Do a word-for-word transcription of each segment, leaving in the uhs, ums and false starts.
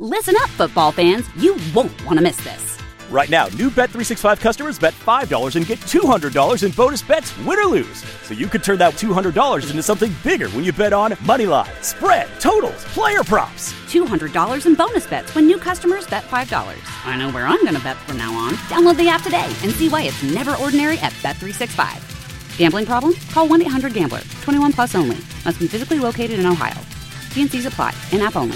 Listen up, football fans. You won't want to miss this. Right now, new Bet three sixty-five customers bet five dollars and get two hundred dollars in bonus bets, win or lose. So you could turn that two hundred dollars into something bigger when you bet on money line, spread, totals, player props. two hundred dollars in bonus bets when new customers bet five dollars. I know where I'm going to bet from now on. Download the app today and see why it's never ordinary at Bet three sixty-five. Gambling problem? Call one eight hundred gambler. twenty-one plus only. Must be physically located in Ohio. T and C's apply. In-app only.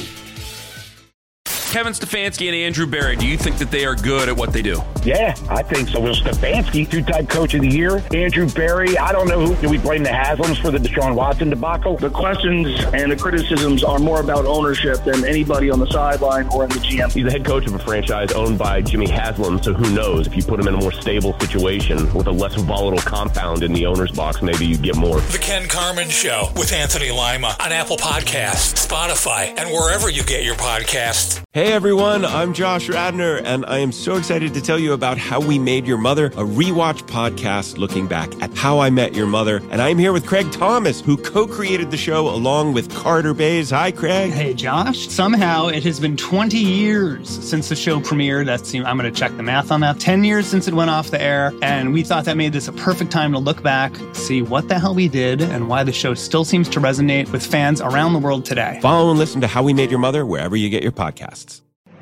Kevin Stefanski and Andrew Berry, do you think that they are good at what they do? Yeah, I think so. Well, Stefanski, two-time coach of the year. Andrew Berry, I don't know who. Do we blame the Haslams for the Deshaun Watson debacle? The questions and the criticisms are more about ownership than anybody on the sideline or in the G M. He's the head coach of a franchise owned by Jimmy Haslam, so who knows? If you put him in a more stable situation with a less volatile compound in the owner's box, maybe you get more. The Ken Carman Show with Anthony Lima on Apple Podcasts, Spotify, and wherever you get your podcasts. Hey everyone, I'm Josh Radner, and I am so excited to tell you about How We Made Your Mother, a rewatch podcast looking back at How I Met Your Mother. And I'm here with Craig Thomas, who co-created the show along with Carter Bays. Hi, Craig. Hey, Josh. Somehow it has been twenty years since the show premiered. That's, I'm going to check the math on that. ten years since it went off the air, and we thought that made this a perfect time to look back, see what the hell we did, and why the show still seems to resonate with fans around the world today. Follow and listen to How We Made Your Mother wherever you get your podcasts.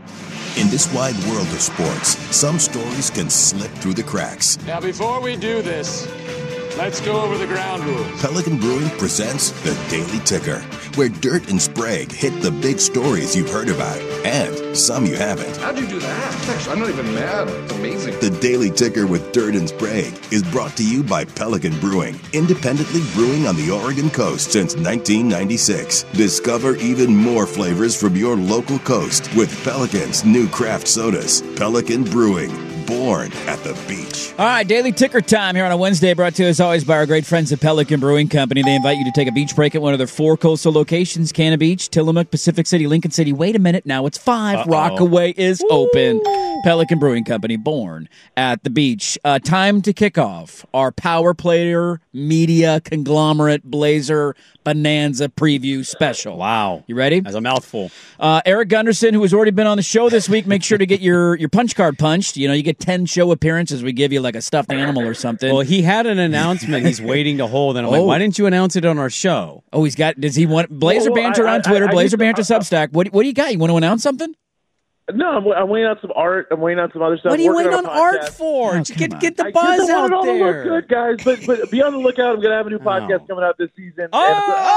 In this wide world of sports, some stories can slip through the cracks. Now, before we do this, let's go over the ground rules. Pelican Brewing presents The Daily Ticker, where Dirt and Sprague hit the big stories you've heard about, and some you haven't. How'd you do that? Actually, I'm not even mad. It's amazing. The Daily Ticker with Dirt and Sprague is brought to you by Pelican Brewing, independently brewing on the Oregon coast since nineteen ninety-six. Discover even more flavors from your local coast with Pelican's new craft sodas. Pelican Brewing, born at the beach. All right, Daily Ticker time here on a Wednesday, brought to you as always by our great friends at Pelican Brewing Company. They invite you to take a beach break at one of their four coastal locations: Cannon Beach, Tillamook, Pacific City, Lincoln City. Wait a minute, now it's five. Uh-oh. Rockaway is Woo! Open. Pelican Brewing Company, born at the beach. Uh, time to kick off our Power Player Media Conglomerate Blazer Bonanza Preview Special. Wow. You ready? That's a mouthful. Uh, Eric Gunderson, who has already been on the show this week, make sure to get your, your punch card punched. You know, you get ten show appearances. We give you like a stuffed animal or something. Well, he had an announcement he's waiting to hold, and I'm oh. like, why didn't you announce it on our show? Oh, he's got, does he want, Blazer well, Banter I, on Twitter, I, I, Blazer I, Banter I, Substack. What, what do you got? You want to announce something? No, I'm, I'm waiting on some art. I'm waiting on some other stuff. What are you waiting on, on art for? Oh, get get the buzz out there. I look good, guys. But but be on the lookout. I'm gonna have a new podcast oh. coming out this season. Oh,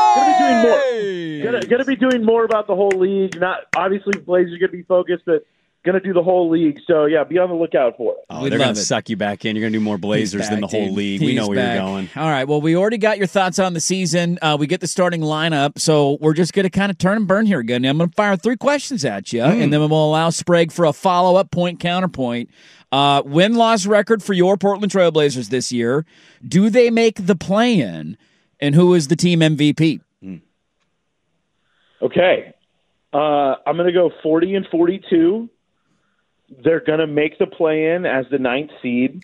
and gonna be doing more. Gonna, gonna be doing more about the whole league. Not obviously Blazers gonna be focused, but gonna do the whole league. So yeah, be on the lookout for it. Oh, they're gonna it. suck you back in. You're gonna do more Blazers back, than the whole dude. league. He's we know where back. you're going. All right. Well, we already got your thoughts on the season. Uh, we get the starting lineup, so we're just gonna kind of turn and burn here again. I'm gonna fire three questions at you, mm. and then we'll allow Sprague for a follow-up point counterpoint. Uh, win-loss record for your Portland Trailblazers this year. Do they make the play-in? And who is the team M V P? Mm. Okay. Uh, I'm gonna go forty and forty-two. They're going to make the play-in as the ninth seed.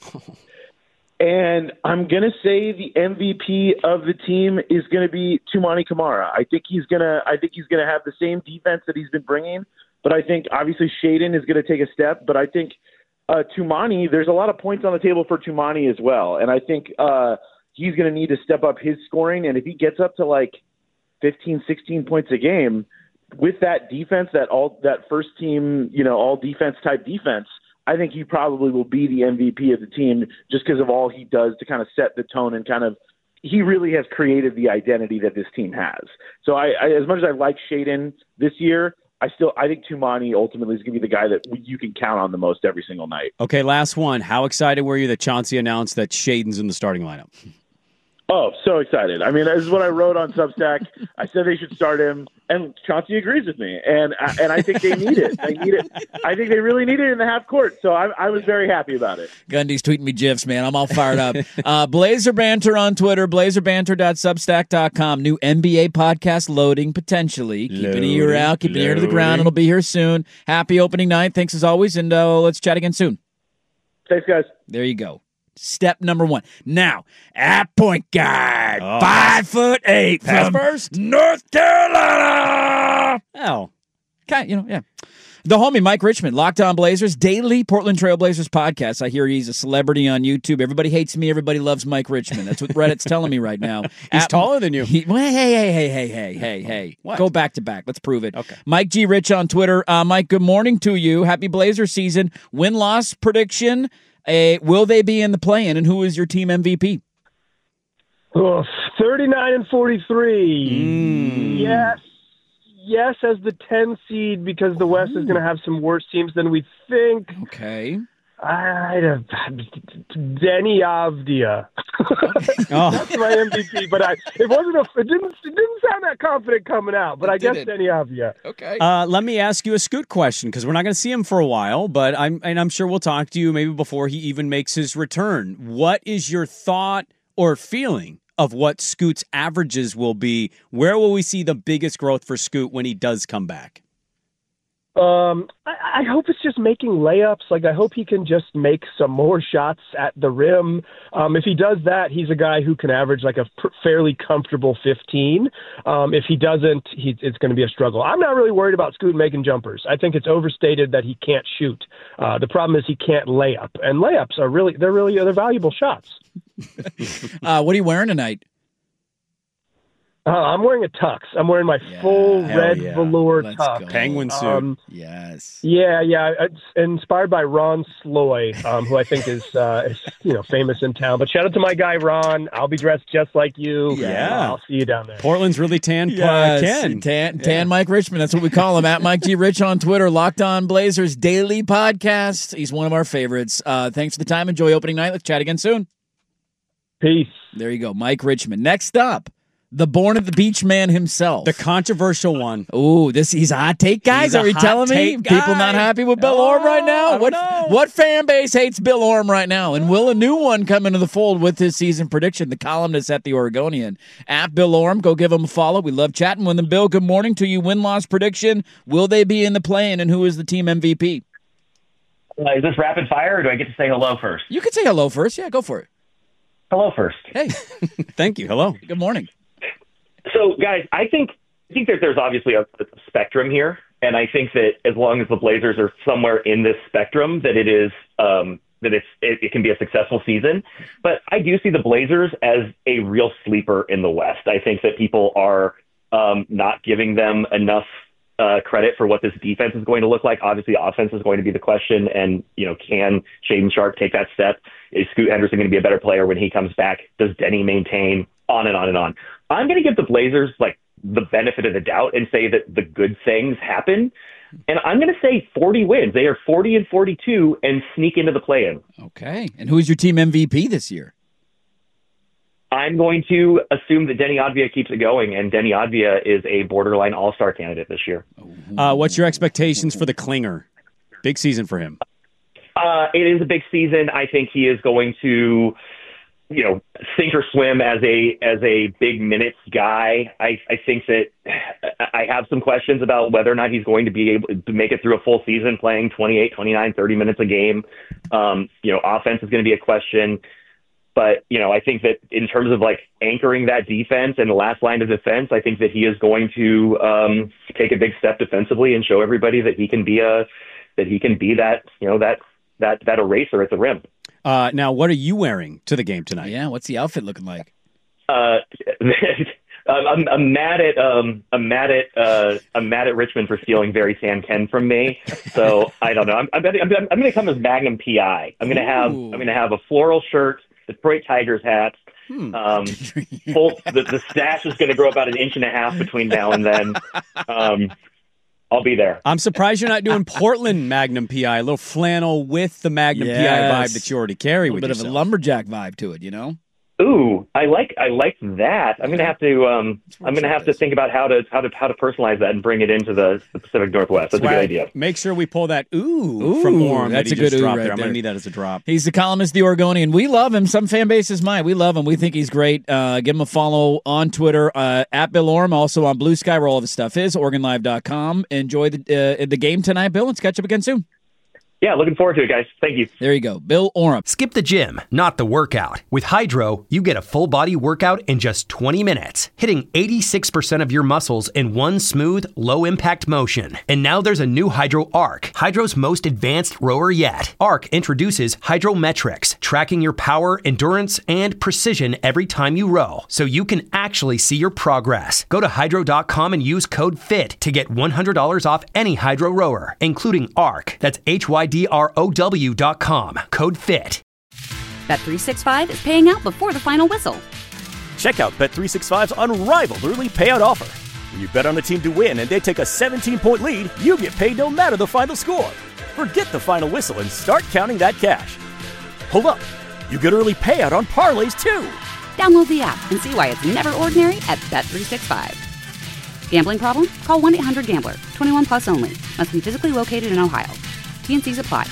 And I'm going to say the M V P of the team is going to be Toumani Camara. I think he's going to I think he's going to have the same defense that he's been bringing, but I think obviously Shaedon is going to take a step, but I think uh, Toumani, there's a lot of points on the table for Toumani as well. And I think uh, he's going to need to step up his scoring, and if he gets up to like fifteen, sixteen points a game, with that defense, that all that first team, you know, all defense type defense, I think he probably will be the M V P of the team just because of all he does to kind of set the tone and kind of he really has created the identity that this team has. So I, I as much as I like Shaedon this year, I still I think Toumani ultimately is going to be the guy that you can count on the most every single night. Okay, last one. How excited were you that Chauncey announced that Shaedon's in the starting lineup? Oh, so excited. I mean, this is what I wrote on Substack. I said they should start him, and Chauncey agrees with me. And and I think they need it. They need it. I think they really need it in the half court. So I, I was very happy about it. Gundy's tweeting me GIFs, man. I'm all fired up. uh, Blazer Banter on Twitter, blazer banter dot substack dot com. New N B A podcast loading, potentially. Keep an ear out, keep an ear to the ground. It'll be here soon. Happy opening night. Thanks as always, and uh, let's chat again soon. Thanks, guys. There you go. Step number one. Now, at point guard, oh, five foot eight pass from first. North Carolina. Oh, kind, you know, yeah. The homie, Mike Richmond, Locked On Blazers, daily Portland Trail Blazers podcast. I hear he's a celebrity on YouTube. Everybody hates me. Everybody loves Mike Richmond. That's what Reddit's telling me right now. He's At, taller than you. He, well, hey, hey, hey, hey, hey, hey, hey. What? Go back to back. Let's prove it. Okay. Mike G. Rich on Twitter. Uh, Mike, good morning to you. Happy Blazer season. Win-loss prediction. Uh, will they be in the play-in, and who is your team M V P? Oh, thirty-nine and forty-three. Mm. Yes. Yes, as the ten seed, because the West is going to have some worse teams than we think. Okay. I Denny Avdia. Oh. That's my M V P, but I it wasn't a it didn't it didn't sound that confident coming out, but It I guess didn't. Denny Avdia. Okay. Uh, let me ask you a Scoot question, because we're not going to see him for a while, but I'm and I'm sure we'll talk to you maybe before he even makes his return. What is your thought or feeling of what Scoot's averages will be? Where will we see the biggest growth for Scoot when he does come back? Um, I, I hope it's just making layups. Like, I hope he can just make some more shots at the rim. Um, if he does that, he's a guy who can average like a pr- fairly comfortable fifteen. Um, if he doesn't, he, it's going to be a struggle. I'm not really worried about Scoot making jumpers. I think it's overstated that he can't shoot. Uh, the problem is he can't lay up, and layups are really, they're really, they're valuable shots. uh, what are you wearing tonight? Uh, I'm wearing a tux. I'm wearing my Yeah, full hell red yeah. velour Let's tux. go. Penguin suit. Um, Yes. Yeah, yeah. It's inspired by Ron Sloy, um, who I think is, uh, is, you know, famous in town. But shout out to my guy, Ron. I'll be dressed just like you. Yeah. I'll see you down there. Portland's really tan. Uh, Yes, Ken. Tan, tan Mike Richmond. That's what we call him. At Mike G. Rich on Twitter. Locked On Blazers daily podcast. He's one of our favorites. Uh, thanks for the time. Enjoy opening night. Let's chat again soon. Peace. There you go. Mike Richmond. Next up, the Born at the Beach man himself. The controversial one. Oh, this he's a hot take, guys. He's a Are we hot telling me take guy. people not happy with Bill Oh, Orm right I now? don't What know. what fan base hates Bill Orm right now? And will a new one come into the fold with his season prediction? The columnist at the Oregonian at Bill Orm. Go give him a follow. We love chatting with him. Bill, good morning to you. Win loss prediction. Will they be in the play-in, and who is the team M V P? Uh, is this rapid fire, or do I get to say hello first? You could say hello first. Yeah, go for it. Hello first. Hey, thank you. Hello. Good morning. So, guys, I think I think that there's obviously a, a spectrum here, and I think that as long as the Blazers are somewhere in this spectrum, that it is um, that it's it, it can be a successful season. But I do see the Blazers as a real sleeper in the West. I think that people are um, not giving them enough uh, credit for what this defense is going to look like. Obviously, offense is going to be the question, and you know, can Shaedon Sharpe take that step? Is Scoot Henderson going to be a better player when he comes back? Does Denny maintain? On and on and on. I'm going to give the Blazers like the benefit of the doubt and say that the good things happen. And I'm going to say forty wins. They are forty and forty-two and sneak into the play-in. Okay. And who's your team M V P this year? I'm going to assume that Denny Avdia keeps it going, and Denny Avdia is a borderline all-star candidate this year. Uh, what's your expectations for the Klinger? Big season for him. Uh, it is a big season. I think he is going to, you know, sink or swim as a as a big minutes guy. I, I think that I have some questions about whether or not he's going to be able to make it through a full season playing twenty-eight, twenty-nine, thirty minutes a game. Um, you know, offense is going to be a question. But, you know, I think that in terms of like anchoring that defense and the last line of defense, I think that he is going to um, take a big step defensively and show everybody that he can be a that he can be that, you know, that that that eraser at the rim. Uh, now, what are you wearing to the game tonight? Yeah, what's the outfit looking like? Uh, I'm, I'm mad at um, I'm mad at uh, I'm mad at Richmond for stealing Very San Ken from me. So I don't know. I'm I'm, I'm, I'm going to come as Magnum P I. I'm going to have I'm going to have a floral shirt, Detroit Tigers hat. Hmm. Um, full, the, the stash is going to grow about an inch and a half between now and then. Um, I'll be there. I'm surprised you're not doing Portland Magnum P I, a little flannel with the Magnum Yes. P I vibe that you already carry A with bit yourself. of a lumberjack vibe to it, you know? Ooh, I like I like that. I'm gonna have to um, I'm gonna have to think about how to how to how to personalize that and bring it into the, the Pacific Northwest. That's a good Swag. idea. Make sure we pull that ooh, Ooh, from Orm. that's that he a good just ooh dropped right there. I'm there. gonna need that as a drop. He's the columnist, the Oregonian. We love him. Some fan bases might. We love him. We think he's great. Uh, give him a follow on Twitter, uh, at Bill Orm, also on Blue Sky, where all of his stuff is, Oregon Live dot com. Enjoy the uh, the game tonight, Bill. Let's catch up again soon. yeah, looking forward to it, guys. Thank you. There you go. Bill Oram. Skip the gym, not the workout. With Hydro, you get a full body workout in just twenty minutes, hitting eighty-six percent of your muscles in one smooth, low impact motion. And now there's a new Hydro Arc, Hydro's most advanced rower yet. Arc introduces Hydrometrics, tracking your power, endurance, and precision every time you row, so you can actually see your progress. Go to hydro dot com and use code FIT to get one hundred dollars off any Hydro rower, including Arc. That's H Y D R O W dot com. Code FIT. Bet three sixty-five is paying out before the final whistle. Check out Bet three sixty-five's unrivaled early payout offer. When you bet on a team to win and they take a seventeen-point lead, you get paid no matter the final score. Forget the final whistle and start counting that cash. Hold up. You get early payout on parlays, too. Download the app and see why it's never ordinary at Bet three sixty-five. Gambling problem? Call one eight hundred gambler. twenty-one plus only. Must be physically located in Ohio. T N Cs apply.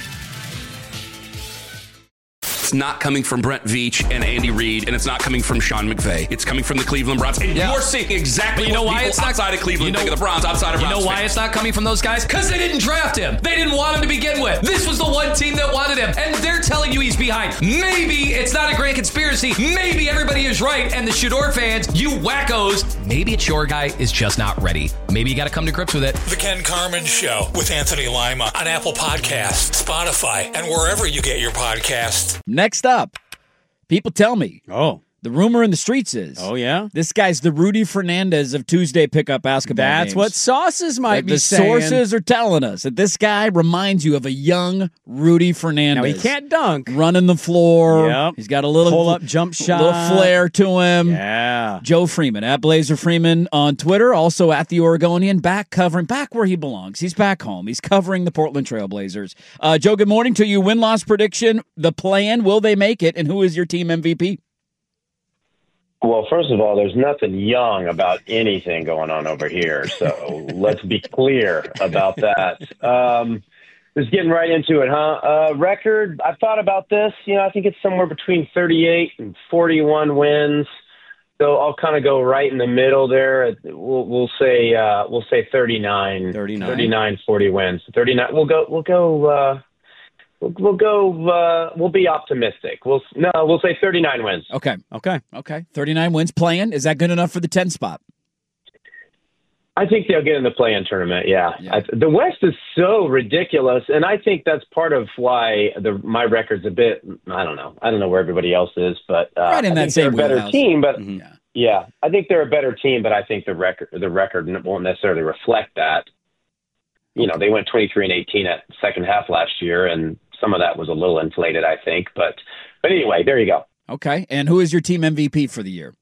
It's not coming from Brent Veach and Andy Reid, and it's not coming from Sean McVay. It's coming from the Cleveland Browns. And Yeah. you're seeing exactly But you know what why people it's not outside of Cleveland you know, think of the Browns, outside of You Browns know why fans. it's not coming from those guys? Because they didn't draft him. They didn't want him to begin with. This was the one team that wanted him, and they're telling you he's behind. Maybe it's not a grand conspiracy. Maybe everybody is right, and the Shador fans, you wackos, maybe it's your guy is just not ready. Maybe you got to come to grips with it. The Ken Carman Show with Anthony Lima on Apple Podcasts, Spotify, and wherever you get your podcasts. Next up, people tell me. Oh. The rumor in the streets is. Oh, yeah? This guy's the Rudy Fernandez of Tuesday pickup basketball That's games. what sources might That be the saying. sources are telling us that this guy reminds you of a young Rudy Fernandez. Now, he can't dunk. Running the floor. Yep. He's got a little Pull-up jump shot. little flair to him. Yeah. Joe Freeman, at Blazer Freeman on Twitter, also at the Oregonian, back covering, back where he belongs. He's back home. He's covering the Portland Trail Blazers. Uh, Joe, good morning to you. Win-loss prediction, the plan, will they make it, and who is your team M V P? Well, first of all, there's nothing young about anything going on over here, so let's be clear about that. Um, just getting right into it, huh? Uh, record, I've thought about this. You know, I think it's somewhere between thirty-eight and forty-one wins. So I'll kind of go right in the middle there. We'll, we'll say uh, we'll say thirty-nine, thirty-nine, thirty-nine, forty wins. thirty-nine. We'll go. We'll go. Uh, We'll, we'll go. Uh, we'll be optimistic. We'll no. We'll say thirty-nine wins. Okay. Okay. Okay. thirty-nine wins. Playing, is that good enough for the ten spot? I think they'll get in the play-in tournament. Yeah, Yeah. I, the West is so ridiculous, and I think that's part of why the my record's a bit. I don't know. I don't know where everybody else is, but uh, Right in I that think same they're a better wheelhouse. team. But Mhm. Yeah. yeah, I think they're a better team. But I think the record the record won't necessarily reflect that. You know, they went twenty-three and eighteen at second half last year, and some of that was a little inflated, I think. But but anyway, there you go. Okay. And who is your team M V P for the year?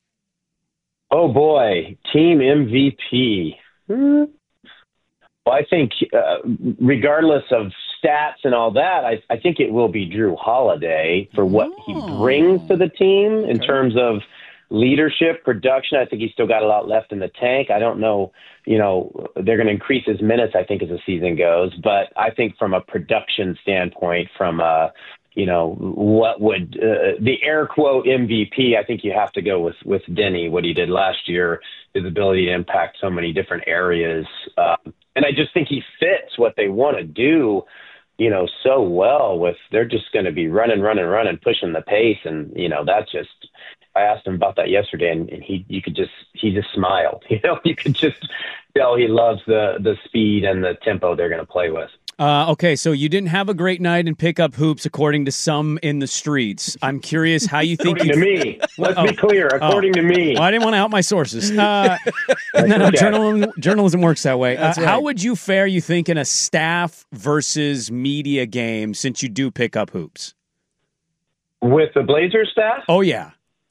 Oh, boy. Team M V P. Hmm. Well, I think uh, regardless of stats and all that, I, I think it will be Drew Holiday for what he brings to the team in terms of leadership, production. I think he's still got a lot left in the tank. I don't know, you know, they're going to increase his minutes, I think, as the season goes. But I think from a production standpoint, from a, you know, what would uh, the air quote M V P, I think you have to go with, with Denny, what he did last year, his ability to impact so many different areas. Um, and I just think he fits what they want to do, you know, so well with, they're just going to be running, running, running, pushing the pace. And, you know, that's just, I asked him about that yesterday, and, and he, you could just, he just smiled. You know, you could just tell he loves the the speed and the tempo they're going to play with. Uh, okay, so you didn't have a great night in pickup hoops, according to some in the streets. I'm curious how you think. According you... to me. Let's be clear. According to me. Well, I didn't want to out my sources. Uh, no, no, okay. journalism, journalism works that way. Uh, That's right. How would you fare, you think, in a staff versus media game, since you do pick up hoops? With the Blazers staff? Oh, yeah.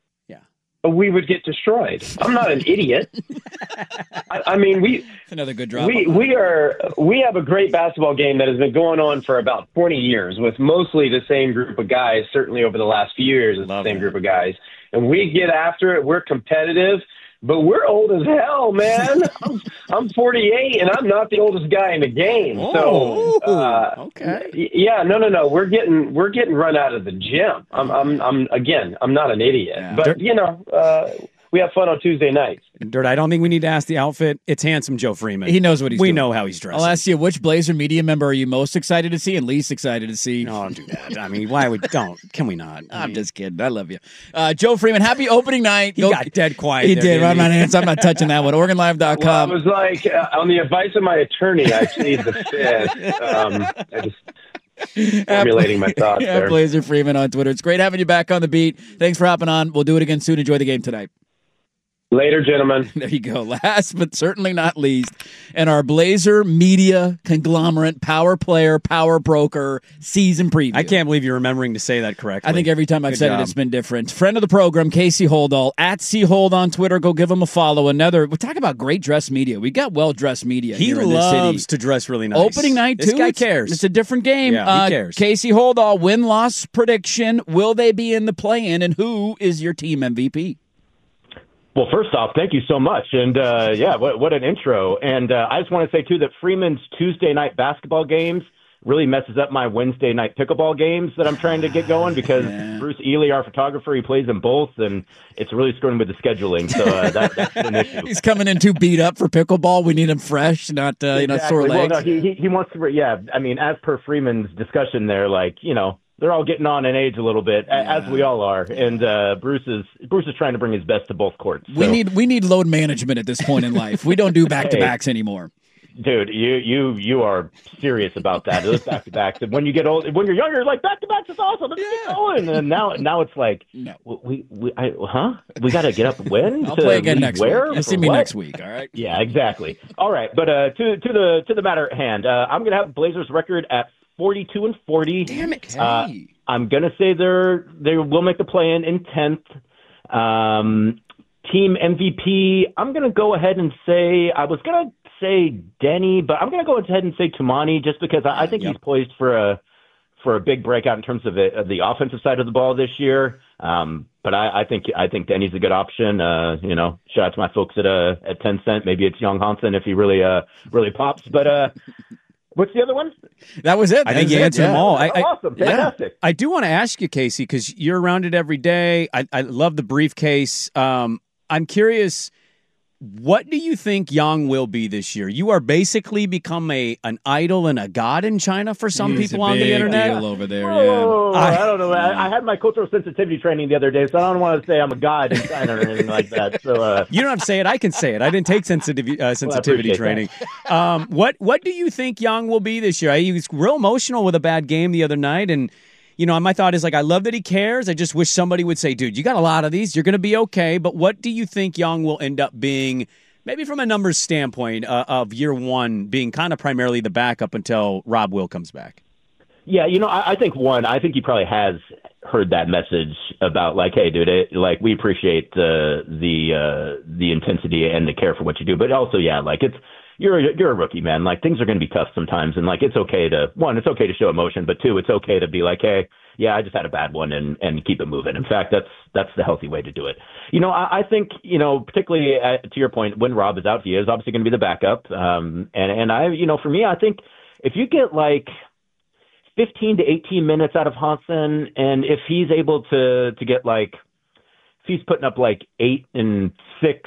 We would get destroyed. I'm not an idiot. I, I mean, we It's another good drop. we we are we have a great basketball game that has been going on for about twenty years with mostly the same group of guys. Certainly over the last few years, it's the same group of guys, and we get after it. We're competitive, but we're old as hell, man. I'm, I'm forty-eight, and I'm not the oldest guy in the game. Oh, so, uh, okay, yeah, no, no, no. We're getting we're getting run out of the gym. I'm, I'm, I'm again. I'm not an idiot, Yeah. but you know, uh, we have fun on Tuesday nights. Dirt, I don't think we need to ask the outfit. It's handsome Joe Freeman. He knows what he's we doing. We know how he's dressed. I'll ask you, which Blazer media member are you most excited to see and least excited to see? No, don't do that. I mean, why would, don't, can we not? I I'm mean, just kidding. I love you. Uh, Joe Freeman, happy opening night. He Go, got dead quiet. He there, did. I'm he? not, answering, I'm not touching that one. Oregon Live dot com. Well, I was like, uh, on the advice of my attorney, I plead the fifth. Um, I just... formulating my thoughts yeah, there. Blazer Freeman on Twitter. It's great having you back on the beat. Thanks for hopping on. We'll do it again soon. Enjoy the game tonight. Later, gentlemen. There you go. Last but certainly not least, and our Blazer media conglomerate, power player, power broker, season preview. I can't believe you're remembering to say that correctly. I think every time I've Good said job. it, it's been different. Friend of the program, Casey Holdall, at C Hold on Twitter. Go give him a follow. Another, we talk about great dress media. We got well-dressed media He here in this city. loves to dress really nice. Opening night, too. This guy it's, cares. It's a different game. Yeah, he uh, cares. Casey Holdall, win-loss prediction. Will they be in the play-in, and who is your team M V P? Well, first off, thank you so much. And, uh, yeah, what, what an intro. And uh, I just want to say, too, that Freeman's Tuesday night basketball games really messes up my Wednesday night pickleball games that I'm trying to get going because yeah. Bruce Ely, our photographer, he plays them both, and it's really screwing with the scheduling. So uh, that, that's an issue. He's coming in too beat up for pickleball. We need him fresh, not uh, you know, exactly. sore legs. Well, no, he, he, he wants to, yeah, I mean, as per Freeman's discussion there, like, you know, they're all getting on in age a little bit, yeah. as we all are, and uh, Bruce is Bruce is trying to bring his best to both courts. So. We need we need load management at this point in life. We don't do back to backs hey, anymore. Dude, you you you are serious about that. Those back to backs, and when you get old, when you're younger, you're like back to backs is awesome. Let's yeah. get going. And now now it's like, no. we we I, huh? We got to get up when? I'll to play again next where? week. You'll see me what? next week. All right. Yeah, exactly. All right, but uh, to to the to the matter at hand, uh, I'm gonna have Blazers record at forty-two and forty. Damn it. Uh, I'm going to say they're, they will make the play-in in tenth. Um, team M V P, I'm going to go ahead and say, I was going to say Denny, but I'm going to go ahead and say Tumani just because I, I think yep. he's poised for a for a big breakout in terms of, it, of the offensive side of the ball this year. Um, but I, I think I think Denny's a good option. Uh, you know, shout out to my folks at uh, at ten cent. Maybe it's Young Hansen if he really uh, really pops. But uh, what's the other one? That was it. I think you answered yeah. them all. I, oh, awesome. Fantastic. I, I do want to ask you, Casey, because you're around it every day. I, I love the briefcase. Um, I'm curious, what do you think Yang will be this year? You are basically become a an idol and a god in China for some He's people a on the big internet. Deal over there, oh, yeah. I, I don't know. I, I had my cultural sensitivity training the other day, so I don't want to say I'm a god in China or anything like that. So uh, you don't have to say it. I can say it. I didn't take sensitivity uh, sensitivity well, training. Um, what what do you think Yang will be this year? He was real emotional with a bad game the other night, and you know, my thought is like, I love that he cares. I just wish somebody would say, dude, you got a lot of these. You're going to be okay. But what do you think Yang will end up being? Maybe from a numbers standpoint uh, of year one being kind of primarily the backup until Rob Will comes back. Yeah, you know, I, I think one, I think he probably has heard that message about like, hey, dude, it, like we appreciate the the uh, the intensity and the care for what you do, but also, yeah, like it's you're a, you're a rookie, man. Like things are going to be tough sometimes, and like it's okay to one, it's okay to show emotion, but two, it's okay to be like, hey, yeah, I just had a bad one, and, and keep it moving. In fact, that's that's the healthy way to do it. You know, I, I think, you know, particularly at, to your point, when Rob is out, he is obviously going to be the backup. Um, and, and I, you know, for me, I think if you get like fifteen to eighteen minutes out of Hansen, and if he's able to, to get like, if he's putting up like eight and six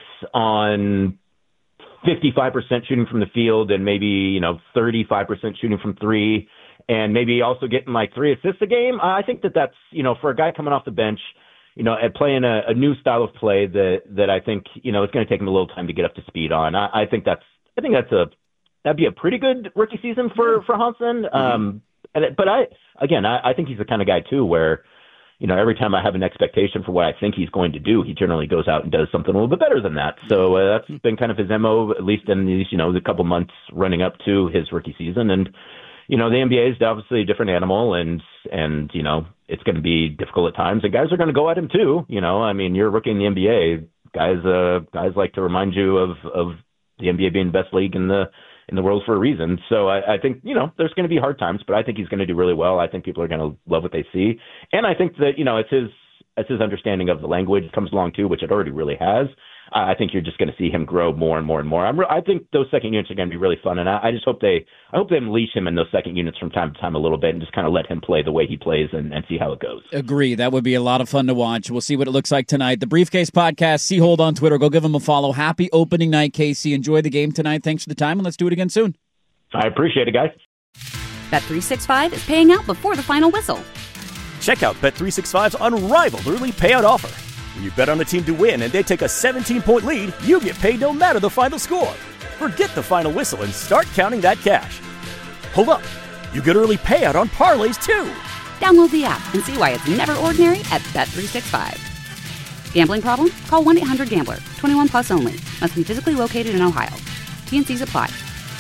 on fifty-five percent shooting from the field and maybe, you know, thirty-five percent shooting from three, and maybe also getting like three assists a game, I think that that's, you know, for a guy coming off the bench, you know, and playing a, a new style of play that, that I think, you know, it's going to take him a little time to get up to speed on. I, I think that's, I think that's a, that'd be a pretty good rookie season for, for Hansen. Mm-hmm. Um, and, but I, again, I, I think he's the kind of guy too, where, you know, every time I have an expectation for what I think he's going to do, he generally goes out and does something a little bit better than that. So uh, that's been kind of his M O, at least in these, you know, the couple months running up to his rookie season. And, you know, the N B A is obviously a different animal, and, and you know, it's going to be difficult at times. And guys are going to go at him too. You know, I mean, you're a rookie in the N B A. Guys, uh, guys like to remind you of, of the N B A being the best league in the in the world for a reason. So I, I think, you know, there's going to be hard times, but I think he's going to do really well. I think people are going to love what they see. And I think that, you know, it's his, it's his understanding of the language comes along too, which it already really has. I think you're just going to see him grow more and more and more. I'm re- I think those second units are going to be really fun, and I, I just hope they I hope they unleash him in those second units from time to time a little bit and just kind of let him play the way he plays and, and see how it goes. Agree. That would be a lot of fun to watch. We'll see what it looks like tonight. The Briefcase Podcast, C-Hold on Twitter. Go give him a follow. Happy opening night, K C. Enjoy the game tonight. Thanks for the time, and let's do it again soon. I appreciate it, guys. Bet three sixty-five is paying out before the final whistle. Check out Bet three sixty-five's unrivaled early payout offer. When you bet on a team to win and they take a seventeen-point lead, you get paid no matter the final score. Forget the final whistle and start counting that cash. Hold up. You get early payout on parlays, too. Download the app and see why it's never ordinary at Bet three sixty-five. Gambling problem? Call one eight hundred gambler. twenty-one plus only. Must be physically located in Ohio. T and C's apply.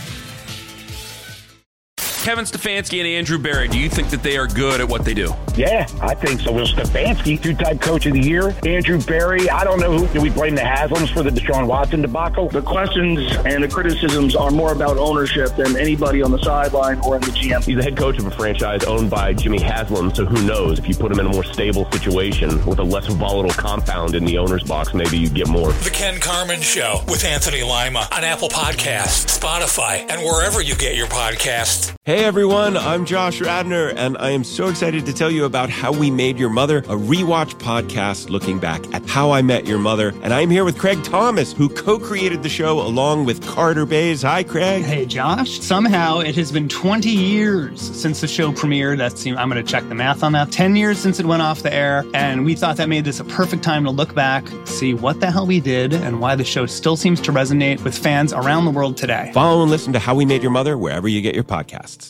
Kevin Stefanski and Andrew Berry, do you think that they are good at what they do? Yeah, I think so. Will Stefanski, two-time coach of the year. Andrew Berry, I don't know who. Do we blame the Haslams for the Deshaun Watson debacle? The questions and the criticisms are more about ownership than anybody on the sideline or in the G M. He's the head coach of a franchise owned by Jimmy Haslam, so who knows? If you put him in a more stable situation with a less volatile compound in the owner's box, maybe you get more. The Ken Carman Show with Anthony Lima on Apple Podcasts, Spotify, and wherever you get your podcasts. Hey everyone, I'm Josh Radnor, and I am so excited to tell you about How We Made Your Mother, a rewatch podcast looking back at How I Met Your Mother. And I'm here with Craig Thomas, who co-created the show along with Carter Bays. Hi, Craig. Hey, Josh. Somehow it has been twenty years since the show premiered. That's, I'm going to check the math on that. ten years since it went off the air, and we thought that made this a perfect time to look back, see what the hell we did, and why the show still seems to resonate with fans around the world today. Follow and listen to How We Made Your Mother wherever you get your podcasts.